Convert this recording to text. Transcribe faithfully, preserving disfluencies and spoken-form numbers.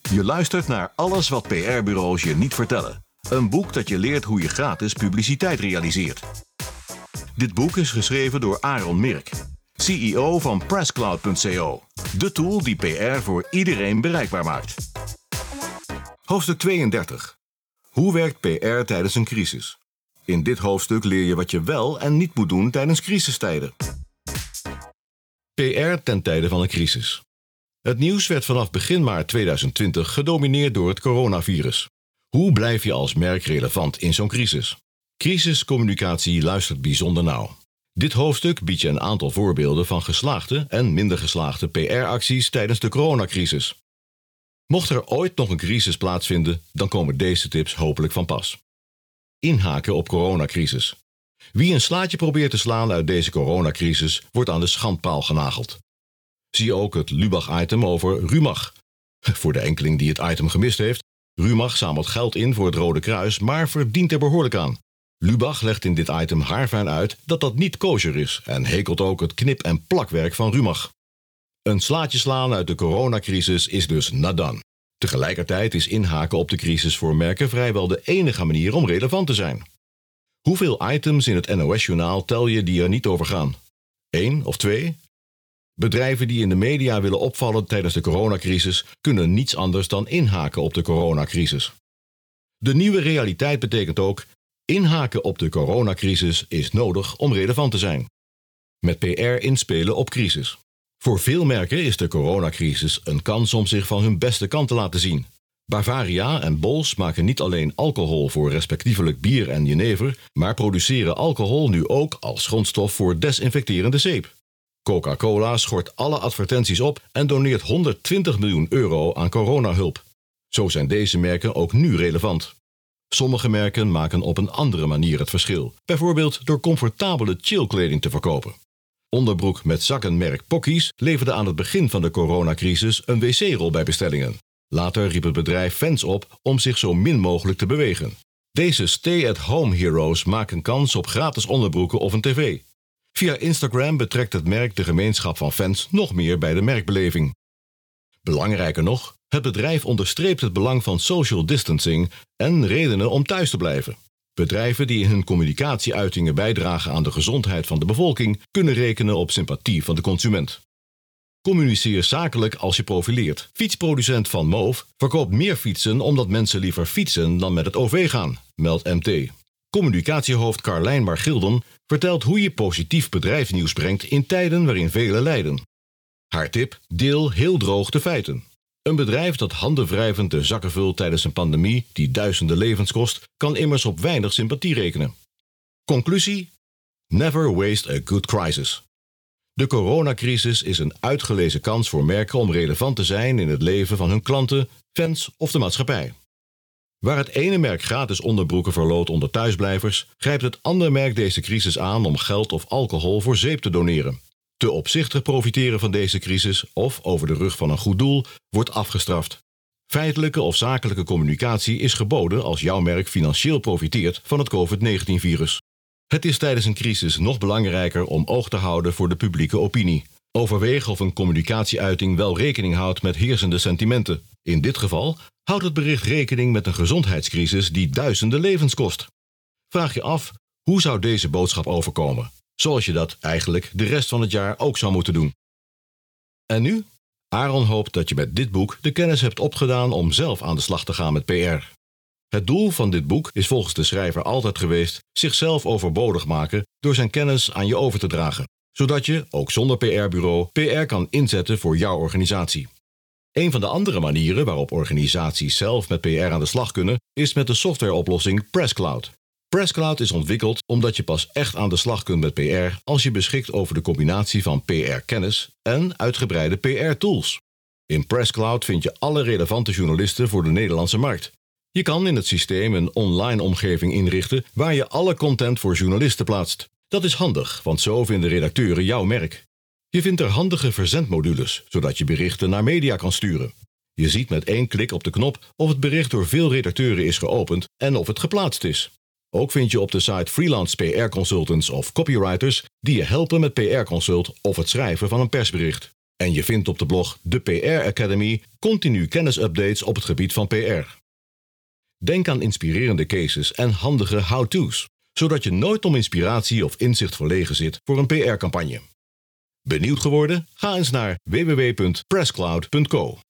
Je luistert naar Alles wat P R-bureaus je niet vertellen. Een boek dat je leert hoe je gratis publiciteit realiseert. Dit boek is geschreven door Aaron Mirk, C E O van Presscloud punt co. De tool die P R voor iedereen bereikbaar maakt. Hoofdstuk tweeëndertig. Hoe werkt P R tijdens een crisis? In dit hoofdstuk leer je wat je wel en niet moet doen tijdens crisistijden. P R ten tijde van een crisis. Het nieuws werd vanaf begin maart tweeduizend twintig gedomineerd door het coronavirus. Hoe blijf je als merk relevant in zo'n crisis? Crisiscommunicatie luistert bijzonder nauw. Dit hoofdstuk biedt je een aantal voorbeelden van geslaagde en minder geslaagde P R-acties tijdens de coronacrisis. Mocht er ooit nog een crisis plaatsvinden, dan komen deze tips hopelijk van pas. Inhaken op coronacrisis. Wie een slaatje probeert te slaan uit deze coronacrisis, wordt aan de schandpaal genageld. Zie ook het Lubach-item over Rumach. Voor de enkeling die het item gemist heeft, Rumach zamelt geld in voor het Rode Kruis, maar verdient er behoorlijk aan. Lubach legt in dit item haarfijn uit dat dat niet kosher is en hekelt ook het knip- en plakwerk van Rumach. Een slaatje slaan uit de coronacrisis is dus nadan. Tegelijkertijd is inhaken op de crisis voor merken vrijwel de enige manier om relevant te zijn. Hoeveel items in het N O S-journaal tel je die er niet over gaan? Eén of twee? Bedrijven die in de media willen opvallen tijdens de coronacrisis kunnen niets anders dan inhaken op de coronacrisis. De nieuwe realiteit betekent ook, inhaken op de coronacrisis is nodig om relevant te zijn. Met P R inspelen op crisis. Voor veel merken is de coronacrisis een kans om zich van hun beste kant te laten zien. Bavaria en Bols maken niet alleen alcohol voor respectievelijk bier en jenever, maar produceren alcohol nu ook als grondstof voor desinfecterende zeep. Coca-Cola schort alle advertenties op en doneert honderdtwintig miljoen euro aan coronahulp. Zo zijn deze merken ook nu relevant. Sommige merken maken op een andere manier het verschil, bijvoorbeeld door comfortabele chillkleding te verkopen. Onderbroek met zakkenmerk Pockies leverde aan het begin van de coronacrisis een wc-rol bij bestellingen. Later riep het bedrijf fans op om zich zo min mogelijk te bewegen. Deze stay-at-home heroes maken kans op gratis onderbroeken of een tv. Via Instagram betrekt het merk de gemeenschap van fans nog meer bij de merkbeleving. Belangrijker nog, het bedrijf onderstreept het belang van social distancing en redenen om thuis te blijven. Bedrijven die in hun communicatieuitingen bijdragen aan de gezondheid van de bevolking kunnen rekenen op sympathie van de consument. Communiceer zakelijk als je profileert. Fietsproducent Van Moof verkoopt meer fietsen omdat mensen liever fietsen dan met het O V gaan, meldt M T. Communicatiehoofd Carlijn Margilden vertelt hoe je positief bedrijfsnieuws brengt in tijden waarin velen lijden. Haar tip: deel heel droog de feiten. Een bedrijf dat handenwrijvend de zakken vult tijdens een pandemie die duizenden levens kost, kan immers op weinig sympathie rekenen. Conclusie: never waste a good crisis. De coronacrisis is een uitgelezen kans voor merken om relevant te zijn in het leven van hun klanten, fans of de maatschappij. Waar het ene merk gratis onderbroeken verloot onder thuisblijvers, grijpt het andere merk deze crisis aan om geld of alcohol voor zeep te doneren. Te opzichtig profiteren van deze crisis of over de rug van een goed doel wordt afgestraft. Feitelijke of zakelijke communicatie is geboden als jouw merk financieel profiteert van het covid negentien virus. Het is tijdens een crisis nog belangrijker om oog te houden voor de publieke opinie. Overweeg of een communicatieuiting wel rekening houdt met heersende sentimenten. In dit geval houdt het bericht rekening met een gezondheidscrisis die duizenden levens kost. Vraag je af, hoe zou deze boodschap overkomen? Zoals je dat eigenlijk de rest van het jaar ook zou moeten doen. En nu? Aaron hoopt dat je met dit boek de kennis hebt opgedaan om zelf aan de slag te gaan met P R. Het doel van dit boek is volgens de schrijver altijd geweest zichzelf overbodig maken door zijn kennis aan je over te dragen, zodat je, ook zonder P R-bureau, P R kan inzetten voor jouw organisatie. Een van de andere manieren waarop organisaties zelf met P R aan de slag kunnen, is met de softwareoplossing Presscloud. Presscloud is ontwikkeld omdat je pas echt aan de slag kunt met P R als je beschikt over de combinatie van P R-kennis en uitgebreide P R-tools. In Presscloud vind je alle relevante journalisten voor de Nederlandse markt. Je kan in het systeem een online omgeving inrichten waar je alle content voor journalisten plaatst. Dat is handig, want zo vinden redacteuren jouw merk. Je vindt er handige verzendmodules, zodat je berichten naar media kan sturen. Je ziet met één klik op de knop of het bericht door veel redacteuren is geopend en of het geplaatst is. Ook vind je op de site freelance P R consultants of copywriters die je helpen met P R consult of het schrijven van een persbericht. En je vindt op de blog de P R Academy continu kennisupdates op het gebied van P R. Denk aan inspirerende cases en handige how-to's, zodat je nooit om inspiratie of inzicht verlegen zit voor een P R-campagne. Benieuwd geworden? Ga eens naar w w w punt presscloud punt co.